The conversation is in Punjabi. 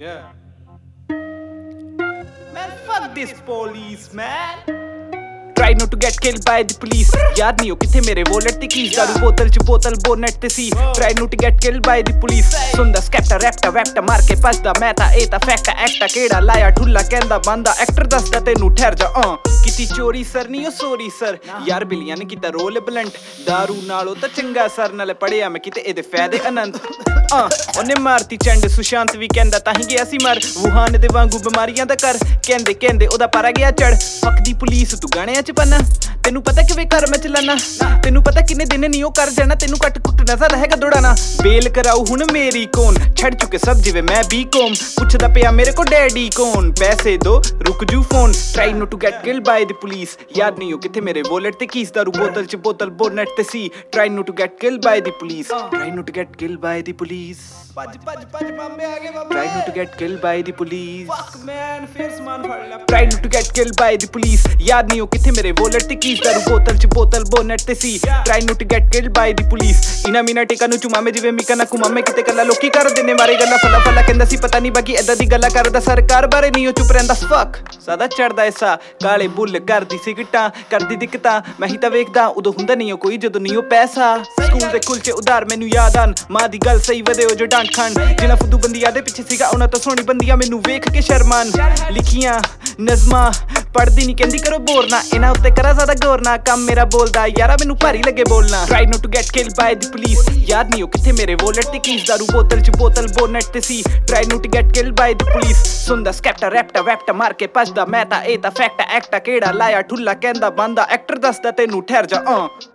Yeah. Man, fuck this police, man. Try not to get killed by the police. याद नहीं हो किथे मेरे वॉलेट ते कीज दारू बोतल च बोतल बोनेट ते सी. Try not to get killed by the police. सुनदा स्कैप्टा रैप्टा वैप्टा मार के भजदा मैं तां एह तां फैक्टा एक्टा केड़ा लाया ठुल्ला कहंदा बंदा एक्टर दसदा तैनू ठहर जा किती चोरी सर नहीं ओ सॉरी सर यार बिलियां ने कीता रोल बलंट दारू नालों तां चंगा सर नाले पढ़िया मैं किते एदे फायदे अनंत ਉਹਨੇ ਮਾਰਤੀ ਚੰਡ ਸੁਸ਼ਾਂਤ ਵੀ ਕਹਿੰਦਾ ਤਾਂ ਹੀ ਗਿਆ ਸੀ ਮਰ ਵੂਹਾਨ ਦੇ ਵਾਂਗੂ ਬਿਮਾਰੀਆਂ ਦਾ ਕਰ ਕਹਿੰਦੇ ਕਹਿੰਦੇ ਉਹਦਾ ਪਾਰਾ ਗਿਆ ਚੜ ਫੱਕ ਦੀ ਪੁਲਿਸ ਤੂੰ ਗਾਣਿਆਂ ਚ ਪੰਨਾ ਤੈਨੂੰ ਪਤਾ ਕਿਵੇਂ ਘਰ ਮੈਂ ਚਲਾਨਾ ਤੈਨੂੰ ਪਤਾ ਕਿੰਨੇ ਦਿਨ ਨਹੀਂ ਉਹ ਕਰ ਜਾਣਾ ਤੈਨੂੰ ਕੱਟ ਕੁੱਟ ਨਜ਼ਰ ਹੈਗਾ ਦੌੜਾਣਾ ਬੇਲ ਕਰਾਉ ਹੁਣ ਮੇਰੀ ਕੌਣ ਛੱਡ ਚੁੱਕੇ ਸਭ ਜਿਵੇਂ ਮੈਂ ਬੀਕੌਮ ਪੁੱਛਦਾ ਪਿਆ ਮੇਰੇ ਕੋ ਡੈਡੀ ਕੌਣ ਪੈਸੇ ਦੋ ਰੁਕ ਜੂ phone try not to get killed by the police ਯਾਦ ਨਹੀਂ ਹੋ ਕਿੱਥੇ ਮੇਰੇ ਵੋਲਟ ਤੇ ਕੀਸ ਦਾਰੂ ਬੋਤਲ ਚ ਬੋਤਲ ਬੋਨਟ ਤੇ ਸੀ try not to get killed by the police try not to get killed by the police ਭੱਜ ਭੱਜ ਭੱਜ ਮਾਮੇ ਆ ਗਏ ਬਾਬੇ Try not to get killed by the police. Fuck man, ਫੇਰ ਸਮਾਨ ਫੜ ਲਿਆ Try not to get killed by the police. ਯਾਦ ਨਹੀਂ ਹੋ ਕਿੱਥੇ ਮੇਰੇ ਵੋਲਟ ਤੇ ਕੀਸ ਦਾਰੂ ਬੋਤਲ ਚ ਬੋਤਲ ਬੋਨਟ ਤੇ ਸੀ Try not to get killed by the police. ਇਨਾ ਮੀਨਾ ਟੇਕਾ ਨੂੰ ਚੁਮਾਮੇ ਜਿਵੇਂ ਮਿਕਾ ਨਾ ਕੁਮਾਮੇ ਕਿਤੇ ਕੱਲਾ ਲੋਕੀ ਕਰਦੇ ਨੇ ਮਾਰੇ ਗੱਲਾਂ ਫਲਾ ਫਲਾ ਕਹਿੰਦਾ ਸੀ ਪਤਾ ਨਹੀਂ ਬਾਕੀ ਏਦਾਂ ਦੀ ਗੱਲਾਂ ਕਰਦਾ ਸਰਕਾਰ ਬਾਰੇ ਨਹੀਂ ਉਹ ਚੁੱਪ ਰਹਿੰਦਾ fuck ਸਦਾ ਚੜਦਾ ਐਸਾ ਕਾਲੇ ਬੁੱਲ ਕਰਦੀ ਸਿਗਟਾਂ ਕਰਦੀ ਦਿੱਕਤਾਂ ਮੈਂ ਹੀ ਤਾਂ ਵੇਖਦਾ ਉਦੋਂ ਹੁੰਦਾ ਨਹੀਂ ਉਹ ਕੋਈ ਜਦੋਂ ਨਹੀਂ ਉਹ ਪੈਸਾ ਸਕੂਲ ਦੇ ਕੁਲਚੇ ਉਧਾਰ ਮੈਨੂੰ ਯਾਦ ਆਨ ਮਾਂ ਦੀ ਗੱਲ ਸਹੀ ਵਧੇ ਉਹ ਜੋ ਡਾਂਟ ਖਾਨ ਜਿਨ੍ਹਾਂ ਫੁੱਦੂ ਬੰਦੀਆਂ ਦੇ ਪਿੱਛੇ ਸੀਗਾ ਉਹਨਾਂ ਤੋਂ ਸੋਹਣੀ ਬੰਦੀਆਂ ਮੈਨੂੰ ਵੇਖ ਕੇ ਸ਼ਰਮਾਨ ਲਿਖੀਆਂ ਨਜ਼ਮਾਂ ਪੜ੍ਹਦੀ ਨਹੀਂ ਕਹਿੰਦੀ ਕਰੋ ਬੋਰ ਨਾ ਇਹਨਾਂ ਉੱਤੇ ਕਰਾ ਜ਼ਿਆਦਾ ਗੌਰ ਨਾ ਕੰਮ ਮੇਰਾ ਬੋਲਦਾ ਯਾਰਾ ਮੈਨੂੰ ਭਾਰੀ ਲੱਗੇ ਬੋਲਣਾ Try not to get killed by the police. ਯਾਦ ਨਹੀਂ ਹੋ ਕਿੱਥੇ ਮੇਰੇ ਵੋਲਟ ਤੇ ਕੀਸ ਦਾਰੂ ਬੋਤਲ ਚ ਬੋਤਲ ਬੋਨਟ ਤੇ ਸੀ Try not to get killed by the police. ਸੁਣਦਾ ਸਕੈਪਟਾ ਰੈਪਟਾ ਵੈਪਟਾ ਮਾਰ ਕੇ ਭਜਦਾ ਮੈਂ ਤਾਂ ਇਹ ਤਾਂ ਫੈਕਟਾ ਐਕਟਾ ਕਿਹੜਾ ਲਾਇਆ ਠੁੱਲਾ ਕਹਿੰਦਾ ਬੰਦਾ ਐਕਟਰ ਦੱਸਦਾ ਤੈਨੂੰ ਠਹਿਰ ਜਾ